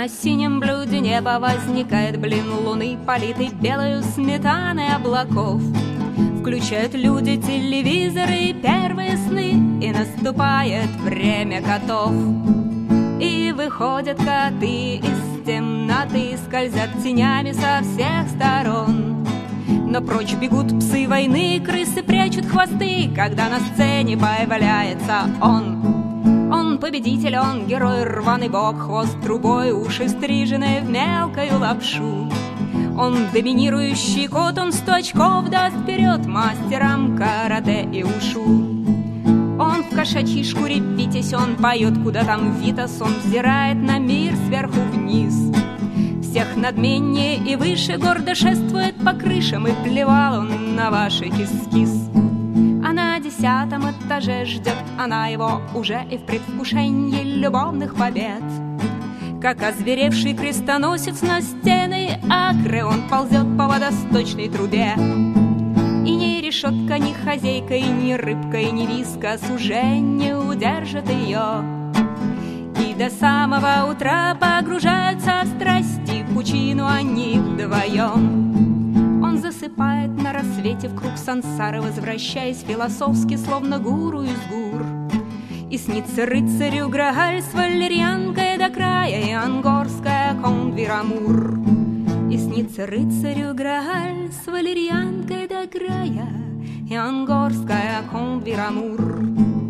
на синем блюде неба возникает блин луны, политый белою сметаной облаков. Включают люди телевизоры и первые сны, и наступает время котов. И выходят коты из темноты, скользят тенями со всех сторон. Но прочь бегут псы войны, крысы прячут хвосты, когда на сцене появляется он. Он победитель, он герой, рваный бок, хвост трубой, уши стрижены в мелкую лапшу. Он доминирующий кот, он 100 очков даст вперед мастерам карате и ушу. Он в кошачьей шкуре Витязь, он поет, куда там Витас, он взирает на мир сверху вниз. Всех надменнее и выше гордо шествует по крышам, и плевал он на ваши кис-кис. А на 10-м этаже ждет она его уже и в предвкушении любовных побед. Как озверевший крестоносец на стены Акры, он ползет по водосточной трубе. И ни решетка, ни хозяйка, и ни рыбка, и ни вискас уже не удержат ее. И до самого утра погружаются в страсти, в пучину они вдвоем. Он засыпает на рассвете в круг сансары, возвращаясь философски, словно гуру из гур. И снится рыцарю Грааль с валерьянкой до края, и ангорская конт-Вирамур. И снится рыцарю Грааль с валерьянкой до края, и ангорская конт-Вирамур.